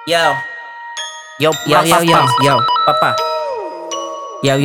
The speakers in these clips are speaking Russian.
Yo, papa. Yo,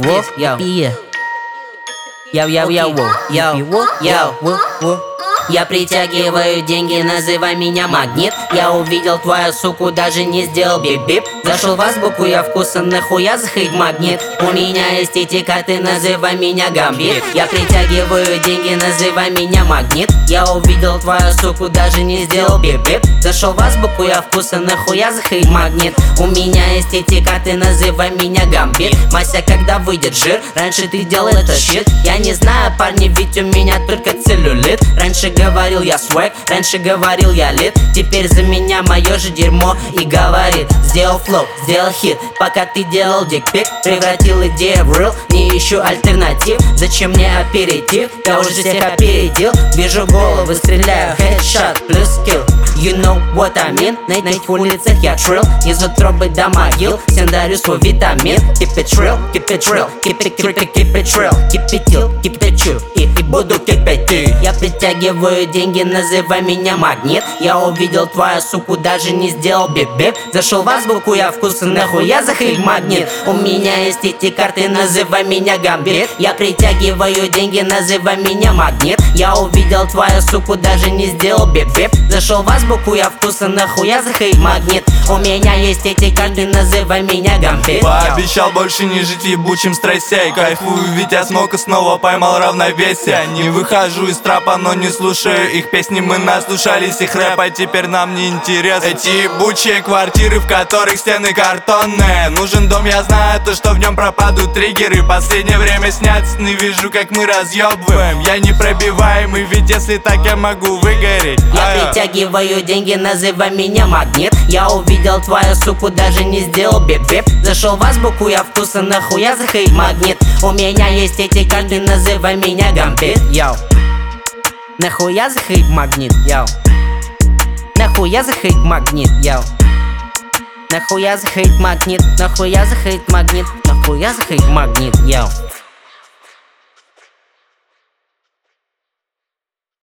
я притягиваю деньги, называй меня магнит. Я увидел твою суку, даже не сделал бип-бип. Зашел в азбуку, я вкусан, нахуя захейт магнит. У меня есть эти карты, называй меня гамбит. Я притягиваю деньги, называй меня магнит. Я увидел твою суку, даже не сделал бип-бип. Зашел в азбуку, я вкусан, нахуя захейт магнит. У меня есть эти карты, называй меня гамбит. Мася, когда выйдет жир, раньше ты делал это щит. Я не знаю, парни, ведь у меня только целлюлит. Раньше говорил я свэг, раньше говорил я лид. Теперь за меня мое же дерьмо и говорит: сделал флоу, сделал хит. Пока ты делал дикпик, превратил идею в рил. Не ищу альтернатив, зачем мне аперитив? Я уже всех опередил, вижу головы, стреляю, хедшот плюс скилл. You know what I mean? На этих улицах я трилл, из утробы до могил. Всем дарю свой витамин. Keep it real, keep it real, keep it real. Keep it till, keep it chill, и буду кипятить. Я притягиваю деньги, называй меня магнит. Я увидел твою суку, даже не сделал бип-бип. Зашел в азбуку, я вкусан, нахуя захейт магнит. У меня есть эти карты, называй меня гамбит. Я притягиваю деньги, называй меня магнит. Я увидел твою суку, даже не сделал бип-бип. Зашел в азбуку, я вкусан, нахуя захейт магнит. У меня есть эти карты, называй меня гамбит. Пообещал больше не жить в ебучем стрессе. Кайфую, ведь я смог и снова поймал равновесие. Не выхожу из трапа, но не слушаю их песни. Мы наслушались их рэпа, теперь нам не интересно. Эти ебучие квартиры, в которых стены картонные. Нужен дом, я знаю, то что в нем пропадут триггеры. Последнее время снят сны, вижу, как мы разъебываем. Я непробиваемый, ведь если так я могу выгореть. Я притягиваю деньги, называй меня магнит. Я увидел твою суку, даже не сделал бип-бип. Зашел в азбуку, я вкусан, нахуя захейт магнит. У меня есть эти карты, называй меня гамбит. Йоу, нахуя захейт магнит, йоу. Нахуя захейт магнит, йоу. Нахуя захейт магнит, нахуя захейт магнит, нахуя захейт магнит, йоу.